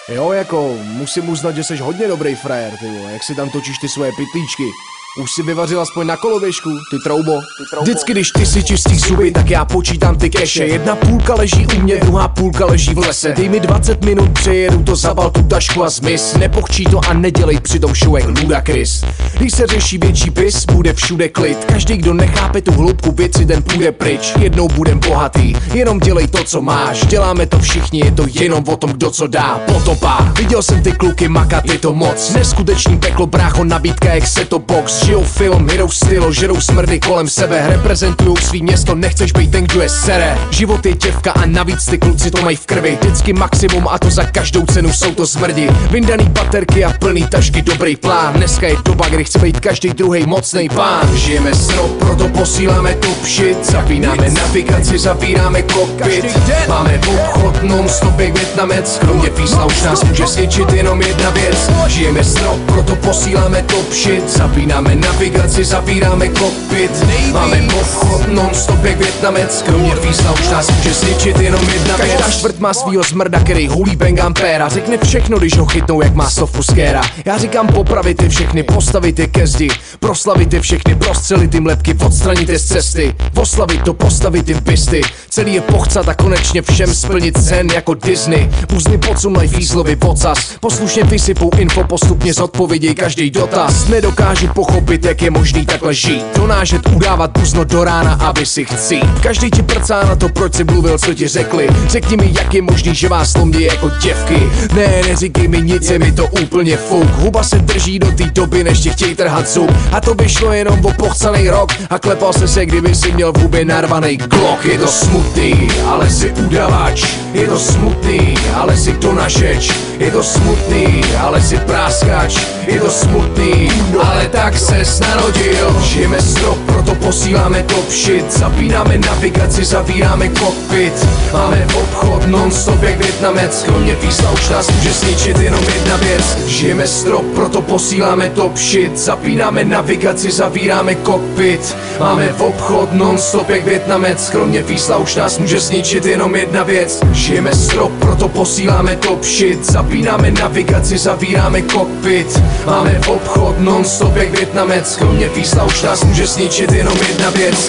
Jo, jako, musím uznat, že jsi hodně dobrý frajer, ty vole, jak si tam točíš ty svoje pytlíčky. Už si vyvařil aspoň na koloběžku, ty troubo. Vždycky, když ty si čistý zuby, tak já počítám ty keše. Jedna půlka leží u mě, druhá půlka leží v lese. Dej mi 20 minut, přejedu to, zabal tu tašku a zmiz. Nepochčí to a nedělej přitom show jak ludakris. Když se řeší větší pis, bude všude klid. Každý, kdo nechápe tu hloubku věci, ten půjde pryč. Jednou budem bohatý, jenom dělej to, co máš. Děláme to všichni, je to jenom o tom, kdo co dá. Potopa, viděl jsem ty kluky makat, je to moc. Neskutečný peklo, brácho, nabídka jak set top box. Žijou film, jedou stylo, žerou smrdy kolem sebe. Reprezentujou svý město, nechceš být ten, kdo je sere. Život je děvka a navíc ty kluci to mají v krvi. Vždycky maximum a to za každou cenu, jsou to smrdi. Vyndaný baterky a plný tašky, dobrý plán. Dneska je doba, kdy chce být každý druhej mocnej pán. Žijeme strop, proto posíláme top shit. Zapínáme navigaci, zapínáme kokpit. Máme obchod non-stop jak Vietnamec. Kromě písla už nás může svědčit jenom jedna věc. Žijeme strop, proto posíláme top shit. Zapínáme navigaci, zapíráme kokpit. Máme obchod non-stop jak Vietnamec. Kromě písla už nás může svědčit jenom jedna věc. Každá čtvrt má svýho zmrda, který hulí Bengampéra. Řekne všechno, když ho chytnou jak má stovku skéra. Já říkám popravit je všechny, postavit je ke zdi. Proslavit je všechny, prostřelit jim lepky, odstranit je z cesty. Oslavit to, postavit je v pisty. Celý je pochcat a konečně všem splnit sen jako Disney. Puzny podsunaj fízlovi vocas. Poslušně vysypou info, postupně zodpověděj každý dotaz. Nedokážu pochopit, jak je možný takhle žít. Donážet, udávat buzno do rána, aby si chcít. Každý ti prcá na to, proč si mluvil, co ti řekli. Řekni mi, jak je možný, že vás lomí jako děvky. Ne, neříkej mi nic, je mi to úplně fuk. Huba se drží do té doby, než ti chtěj trhat zub. A to by šlo jenom o pochcanej rok. A klepal se, kdyby si měl v hubě narvanej Glock. Je to smutný, ale jsi udavač. Je to smutný, ale jsi donažeč. Je to smutný, ale jsi práskač. Je to smutný, ale tak ses narodil. Žijeme strop, proto posíláme top shit. Zapínáme navigaci, zavíráme kokpit. Máme obchod non-stop jak Vietnamec. Kromě písla už nás může zničit jenom jedna věc. Žijeme strop, proto posíláme top shit. Zapínáme navigaci, zavíráme kokpit. Máme obchod non-stop jak Vietnamec. Kromě písla už nás může zničit jenom jedna věc. Žijeme strop, proto posíláme top shit. Zapínáme navigaci, zavíráme kokpit. Máme obchod non-stop jak Vietnamec. Kromě písla už nás může zničit jenom jedna věc.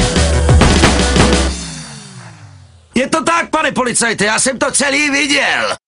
Je to tak, pane policajte, já jsem to celý viděl.